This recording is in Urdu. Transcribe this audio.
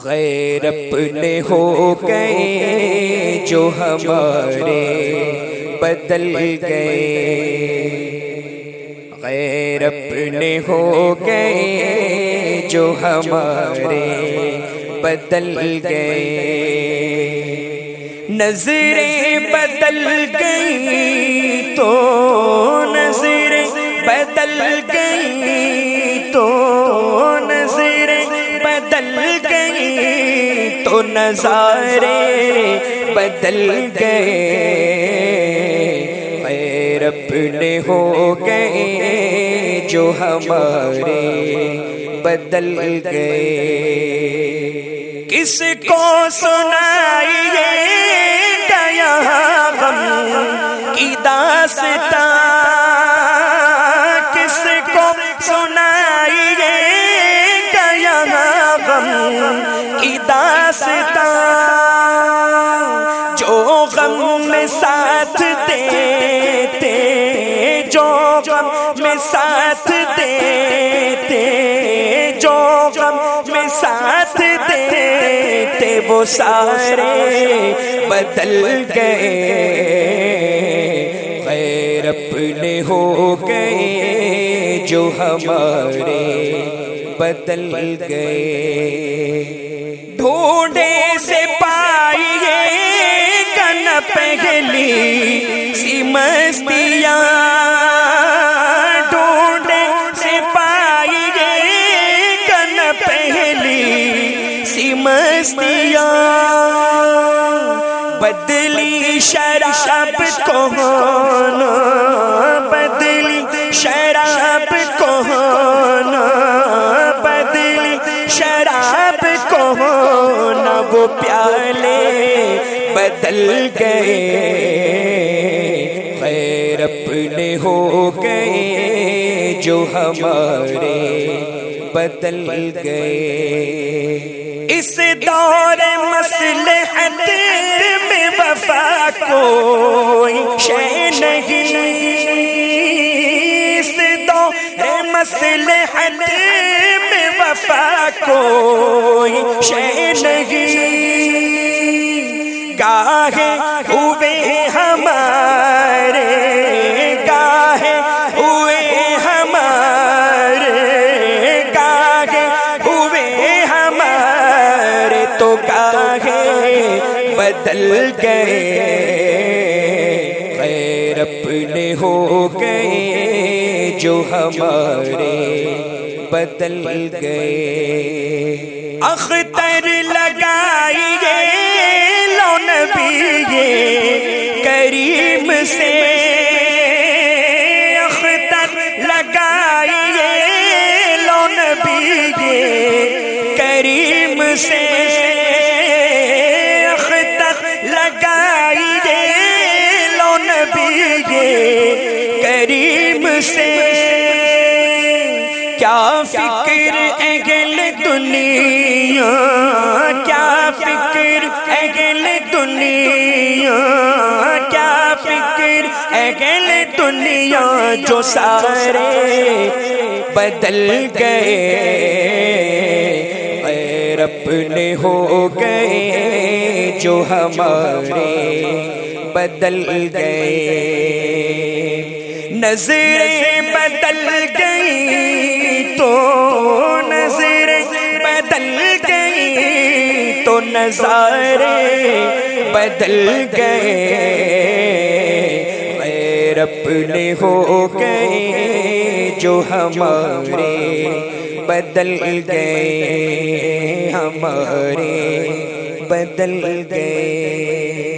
غیر اپنے ہو گئے جو ہمارے بدل گئے، غیر اپنے ہو گئے جو ہمارے بدل گئے، نظریں بدل گئی تو نظریں بدل گئی تو نظریں بدل گئی تو نظارے بدل گئے، غیر اپنے ہو گئے جو ہمارے بدل گئے، کس کو سنائیے گا یہاں غم کی داستاں، کس کو سنائیے گا یہاں غم کی داستاں، جو غم میں ساتھ دیتے، جو غم میں ساتھ دیتے، جو غم میں ساتھ دیتے وہ سارے بدل گئے، غیر اپنے ہو گئے جو ہمارے بدل گئے، ڈھونڈے سے پائیے گا نہ پہلی سی مستیاں، ڈھونڈے سے پائیے گا نہ پہلی سی مستیاں، بدلی شراب کو ہونا، بدلی شراب کو ہونا، بدلی شراب کو ہونا، وہ پیالے بدل گئے، غیر اپنے ہو گئے جو ہمارے بدل گئے، اس دور مصلحت میں وفا کوئی شے نہیں، اس دور مصلحت میں وفا کوئی شے نہیں، گاہے ہوئے ہمارے، گاہے ہوئے ہمارے، گاہے ہوئے ہمارے تو گاہے بدل گئے، غیر اپنے ہو گئے جو ہمارے بدل گئے، اختر لگائیے لو نبی کریم سے، اختر لگائیے لو نبی کریم سے، اختر لگائیے لو نبی کریم سے، کیا فکر اہل دنیا، کیا فکر اہل دنیا، کیا فکر اہل دنیا، جو سارے بدل گئے، غیر اپنے ہو گئے جو ہمارے بدل گئے، نظریں بدل گئی تو نظریں بدل گئی تو نظارے بدل گئے، غیر اپنے ہو گئے جو ہمارے بدل گئے، ہمارے بدل گئے۔